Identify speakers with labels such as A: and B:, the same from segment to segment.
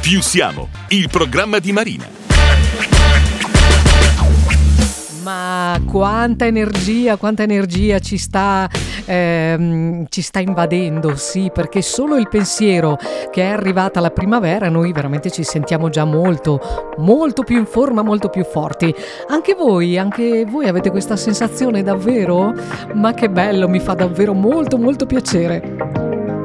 A: Più siamo, il programma di Marina.
B: Ma quanta energia ci sta invadendo, sì, perché solo il pensiero che è arrivata la primavera, noi veramente ci sentiamo già molto più in forma, molto più forti. Anche voi avete questa sensazione davvero? Ma che bello, mi fa davvero molto piacere.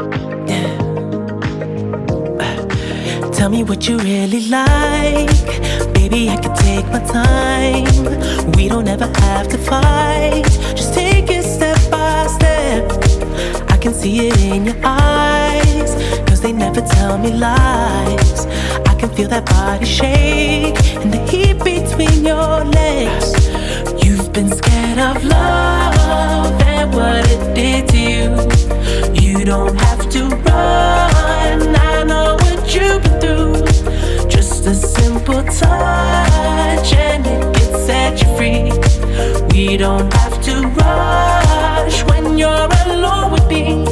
C: Tell me what you really like. Baby, I can take my time. We don't ever have to fight. Just take it step by step. I can see it in your eyes, 'cause they never tell me lies. I can feel that body shake and the heat between your legs. You've been scared of love and what it did to you. You don't have to run, I know what you've been through. Just a simple touch and it can set you free. We don't have to rush when you're alone with me.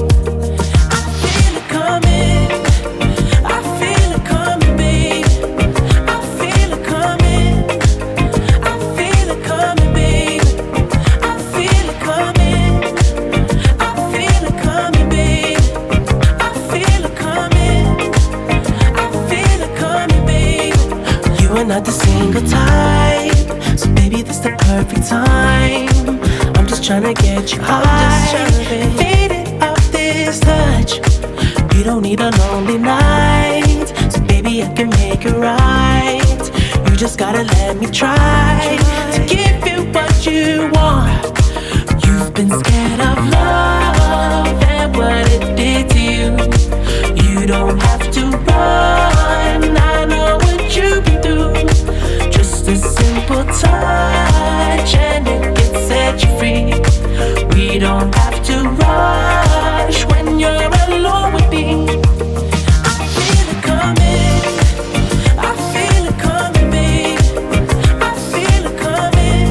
C: I feel it coming, I feel it coming, babe. I feel it coming, I feel it coming, babe. I feel it coming, I feel it coming, babe. I feel it coming, I feel it coming, babe. You are not the single type, so baby this the perfect time. I'm just tryna get you high, faded off this touch. You don't need a lonely night, so baby I can make it right. You just gotta let me try to give you what you want. You've been scared of love and what it did to you. You don't have to run, I know what you've been through. Just a simple touch and it can set you free. We don't have to rush when you're alone with me. I feel it coming, I feel it coming, babe. I feel it coming,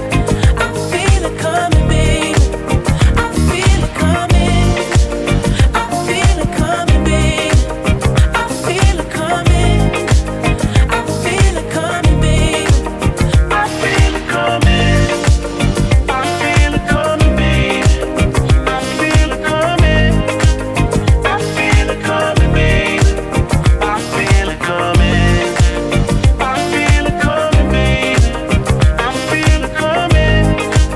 C: I feel it coming, babe. I feel it coming, I feel it coming, babe. I feel it coming, I feel it coming, babe. I feel it coming, I feel it coming, babe. I feel it coming, I feel it coming, babe. I feel it coming, I feel it coming, babe. I feel it coming,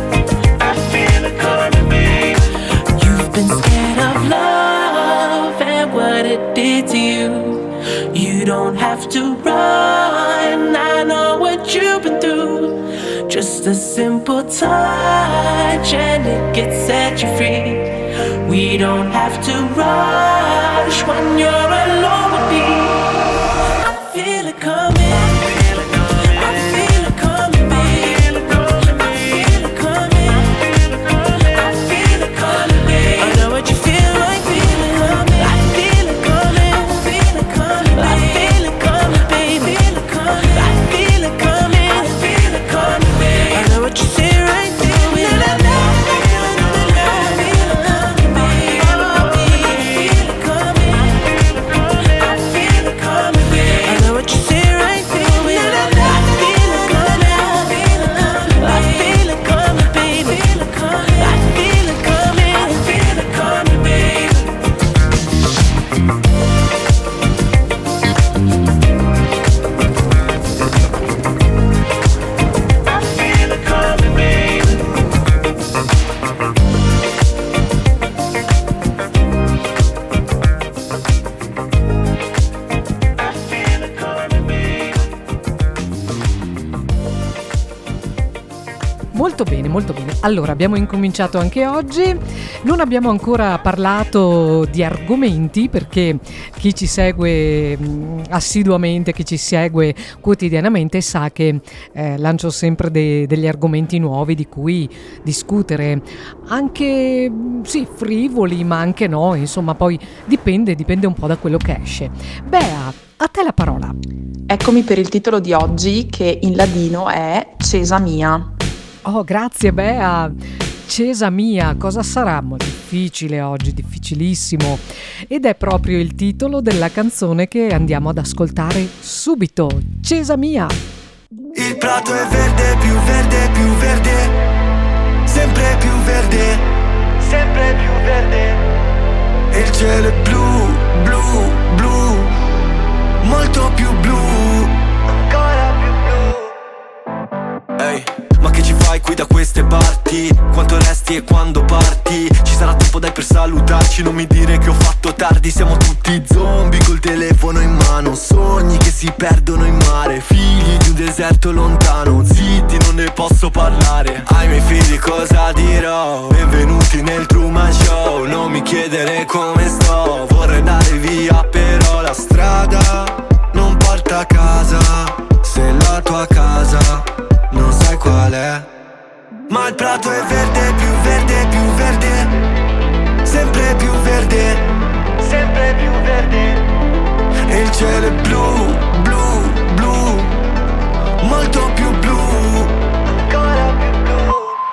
C: I feel it coming, babe. You've been scared of love and what it did to you. You don't have to run, I know what you've been through. Just a simple touch and it can set you free. We don't have to rush when you're alone with me. I feel it coming, I feel it coming, babe. I feel it coming, I feel it coming, babe. I know what you feel like, feel it coming. I feel it coming, I feel it coming, I feel it coming, baby. I feel it coming, I feel it coming, babe. I know what you say right through it. I feel it coming, babe. I feel it coming, I feel it coming, babe. I know what you say right through it. I feel it coming, I feel it coming, baby. I feel it coming, I feel it coming, babe. I feel it coming, babe. I feel it coming, babe.
B: Molto bene, molto bene. Allora, abbiamo incominciato anche oggi. Non abbiamo ancora parlato di argomenti perché chi ci segue assiduamente, chi ci segue quotidianamente sa che lancio sempre degli argomenti nuovi di cui discutere, anche sì, frivoli, ma anche no, insomma, poi dipende un po' da quello che esce. Bea, a te la parola.
D: Eccomi per il titolo di oggi, che in ladino è Cesa mia.
B: Oh, grazie Bea. Cesa mia, cosa sarà? Difficile oggi, difficilissimo. Ed è proprio il titolo della canzone che andiamo ad ascoltare subito. Cesa mia.
E: Il prato è verde, più verde, più verde, sempre più verde, sempre più verde. E il cielo è blu, blu, blu, molto più blu, ancora più blu. Ehi, ma che ci fai qui da queste parti? Quanto resti e quando parti? Ci sarà tempo dai per salutarci, non mi dire che ho fatto tardi. Siamo tutti zombie col telefono in mano, sogni che si perdono in mare, figli di un deserto lontano, zitti non ne posso parlare. Ai miei figli cosa dirò? Benvenuti nel Truman Show, non mi chiedere come sto, vorrei andare via però la strada non porta a casa. Se la tua casa non sai qual è, ma il prato è verde, più verde, più verde, sempre più verde, sempre più verde. E il cielo è blu, blu, blu, molto più blu, ancora più blu.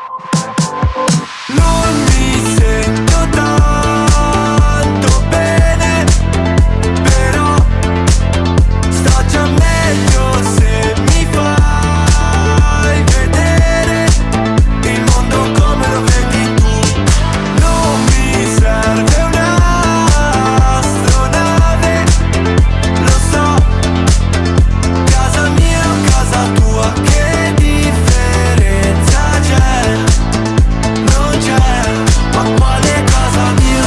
E: Non mi sento tanto bene, però sto già meglio se mi fai vedere il mondo come lo vedi tu. Non mi serve un'astronave, lo so, casa mia o casa tua, che differenza c'è? Non c'è, ma quale casa mia?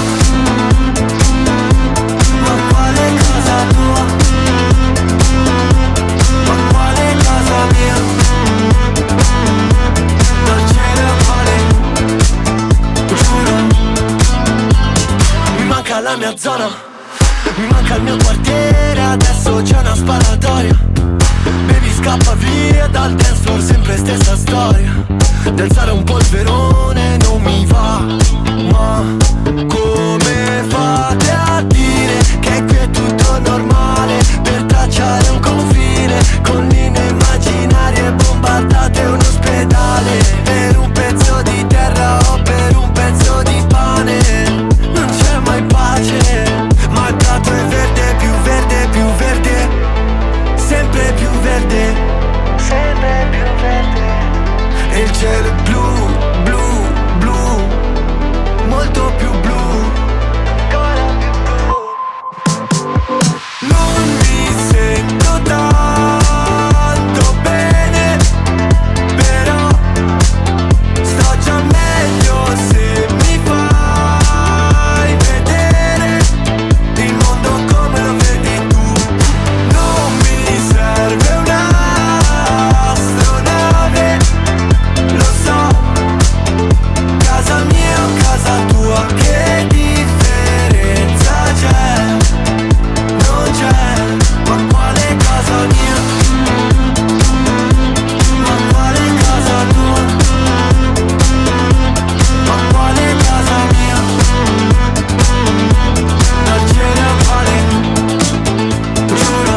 E: Ma quale casa tua? Ma quale casa mia? Non ce ne vuole, giuro. Mi manca la mia zona, mi manca il mio quartiere, adesso c'è una sparatoria. Baby scappa via dal dance floor, sempre stessa storia. Di alzare un polverone non mi va, ma come fate a dire che qui è tutto normale? Per tracciare un confine con linee immaginarie, bombardate un ospedale per un pezzo di terra o per un pezzo di pane. Non c'è mai pace, ma il prato è verde, più verde, più verde, sempre più verde, sempre più verde. E il cielo è blu, blu, blu, molto più blu, ancora più blu. Non mi sento tanto bene, però sto già meglio se mi fai vedere il mondo come lo vedi tu. Non mi serve un'astronave, lo so, casa mia o casa tua, che differenza c'è? Non c'è, ma quale casa mia? Ma quale casa tua? Ma quale casa mia? Non ce ne vale, giuro.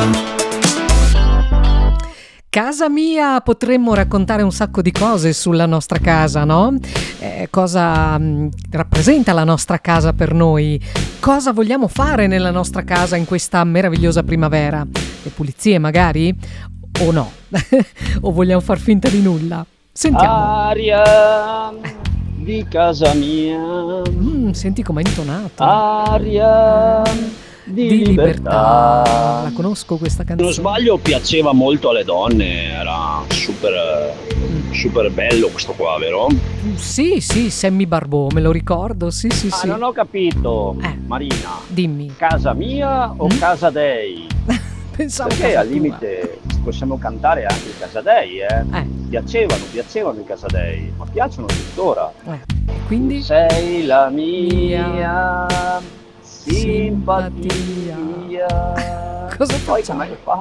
B: Casa mia, potremmo raccontare un sacco di cose sulla nostra casa, no? Cosa rappresenta la nostra casa per noi? Cosa vogliamo fare nella nostra casa in questa meravigliosa primavera? Le pulizie magari? O no? O vogliamo far finta di nulla? Sentiamo.
F: Aria di casa mia,
B: Senti com'è intonato.
F: aria di libertà.
B: La conosco questa
F: Se
B: canzone.
F: non sbaglio piaceva molto alle donne, era super bello questo qua, vero?
B: Sì, Sammy Barbò, me lo ricordo, sì.
F: Non ho capito, Marina,
B: Dimmi.
F: casa mia o casa dei?
B: Pensavo
F: Perché
B: casa
F: al
B: tua.
F: limite possiamo cantare anche i Casadei, piacevano i Casadei, ma piacciono tuttora.
B: E quindi?
F: Sei la mia simpatia.
B: Cosa
F: Poi
B: facciamo?
F: come fa?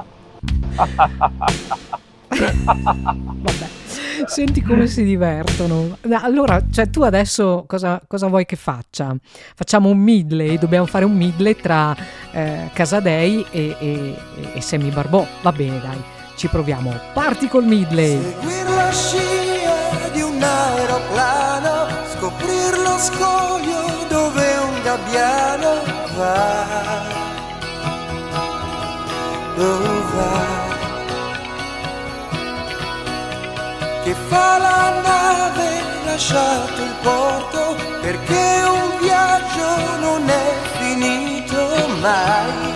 B: Vabbè, senti come si divertono. Allora, cioè, tu adesso cosa vuoi che faccia? Facciamo un medley, dobbiamo fare un medley tra Casadei e Sammy Barbò. Va bene, dai, ci proviamo. Parti col medley.
E: Seguir la scia di un aeroplano, sullo scoglio dove un gabbiano va, che fa la nave, lasciato il porto, perché un viaggio non è finito mai,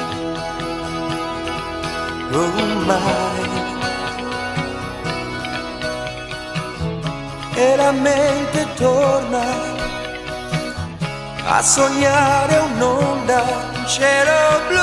E: mai. E la mente torna a sognare un'onda, un cielo blu.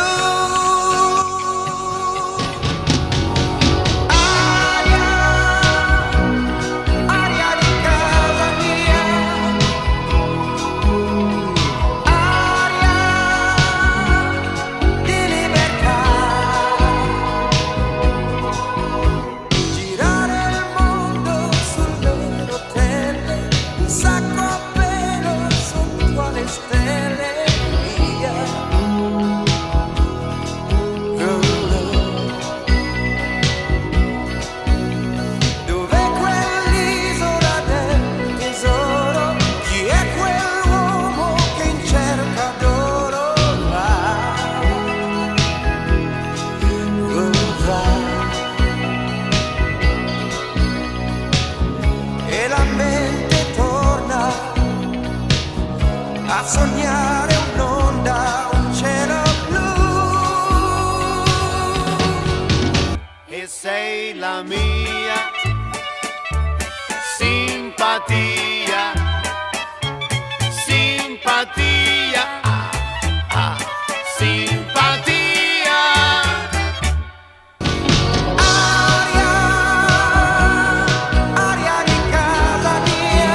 E: Sognare un'onda, un cielo blu. E sei la mia simpatia, simpatia, simpatia. Aria di casa mia.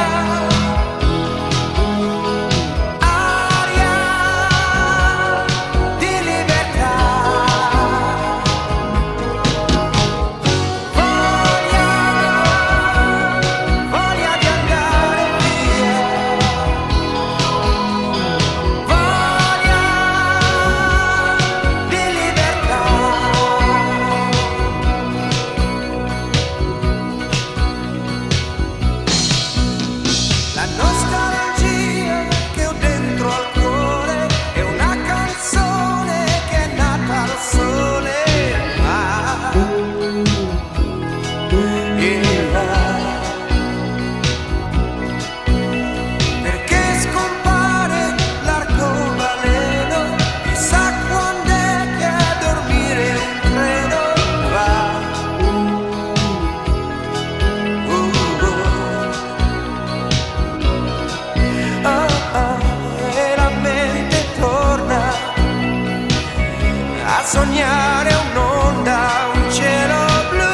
E: Sognare un'onda, un cielo blu.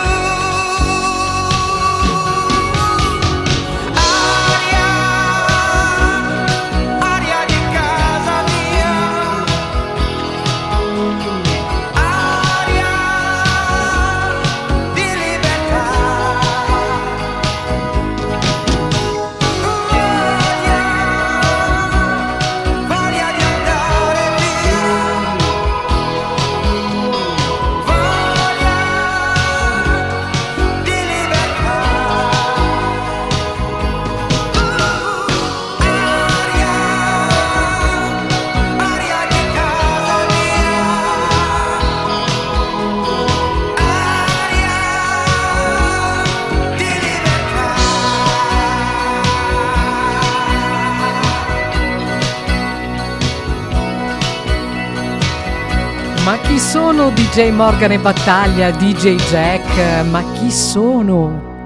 E: Aria di casa mia. Aria di libertà. Voglia di andare via.
B: Ma chi sono DJ Morgan e Battaglia, DJ Jack? Ma chi sono?